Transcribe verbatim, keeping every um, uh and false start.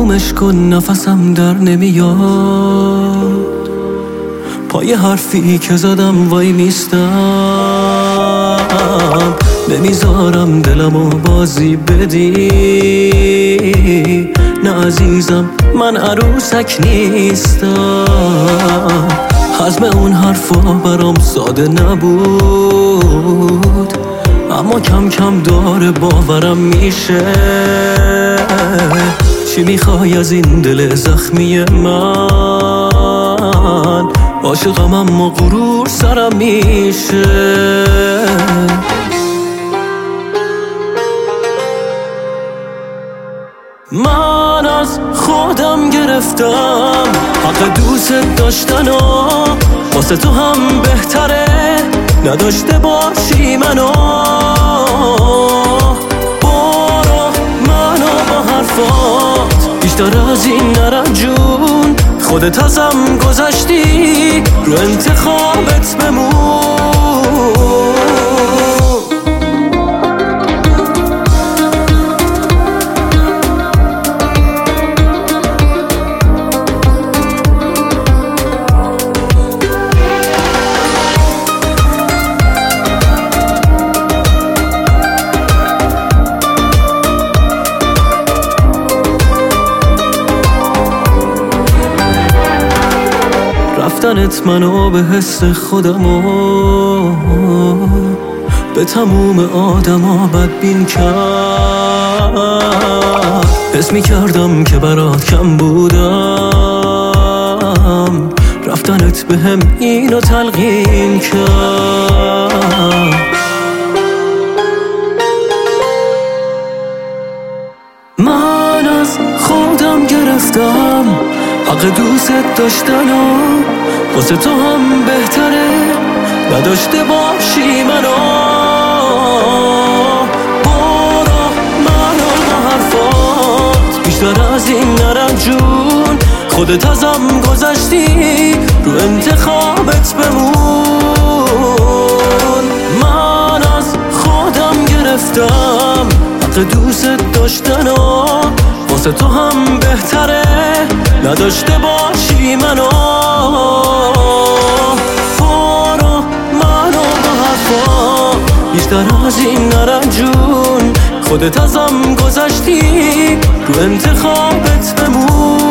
تمومش کن نفسم در نمیاد، پای حرفی که زدم وای میستم، نمیذارم دلمو بازی بدی. نه عزیزم من عروسک نیستم، حزم اون حرفا برام ساده نبود، اما کم کم داره باورم میشه. چی میخوای از این دل زخمی من؟ عاشقم اما غرور سرم میشه. من از خودم گرفتم حق دوست داشتن و واسه تو هم بهتره نداشته باشی منو. برو منو با حرفات بیشتر از این نرم جون، خودت ازم گذشتی رو انتخابت بمون. رفتنت منو به حس خودمو به تموم آدما بدبین کرد. حس میکردم که برات کم بودم، رفتنت به هم اینو تلقین کرد. من از خودم گرفتم حق دوست داشتن و واسه تو هم بهتره نداشته باشی منو. برو منو با حرفات بیشتر از این نرم جون، خودت ازم گذشتی رو انتخابت بمون. من از خودم گرفتم حق دوست داشتن و واسه تو هم بهتره نداشته باشی منو. برو منو با حرفا بیشتر از این نرم جون، خودت ازم گذشتی رو انتخابت بمون.